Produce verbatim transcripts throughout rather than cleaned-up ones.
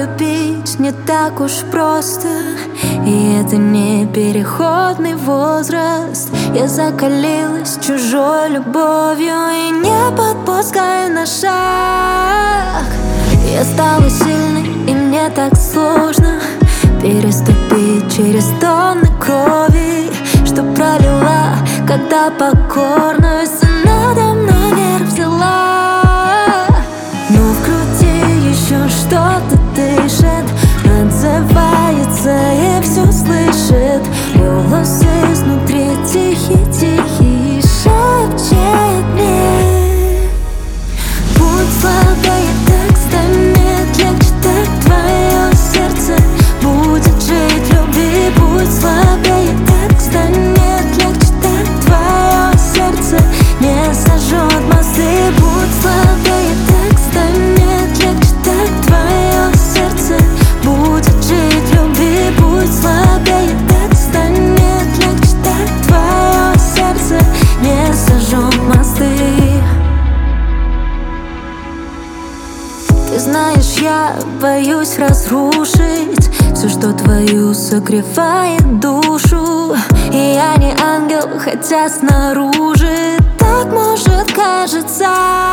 любить не так уж просто, и это не переходный возраст. Я закалилась чужой любовью и не подпускаю на шаг. Я стала сильной, и мне так сложно переступить через тонны крови, что пролила, когда покорность надо мной верх взяла. Но в груди еще что-то дышит, отзывается и все слышит. Голос изнутри тихий-тихий шепчет мне: будь слабее, так станет легче, так твое сердце будет жить в любви. Будь слабее, так станет легче, так твое сердце не сожжет мосты. Будь слабее, так станет легче, так твое сердце будет жить в любви. Будь слабее, так станет легче, так твое сердце не сожжет мосты. Ты знаешь, я боюсь разрушить все, что твою согревает душу. И я не ангел, хотя снаружи так может кажется.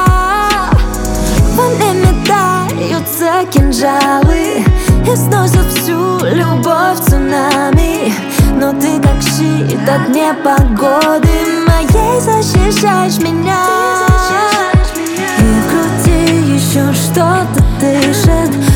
Во мне метаются кинжалы и сносят всю любовь цунами. Но ты как щит от непогоды моей защищаешь меня. И в груди еще что-то дышит,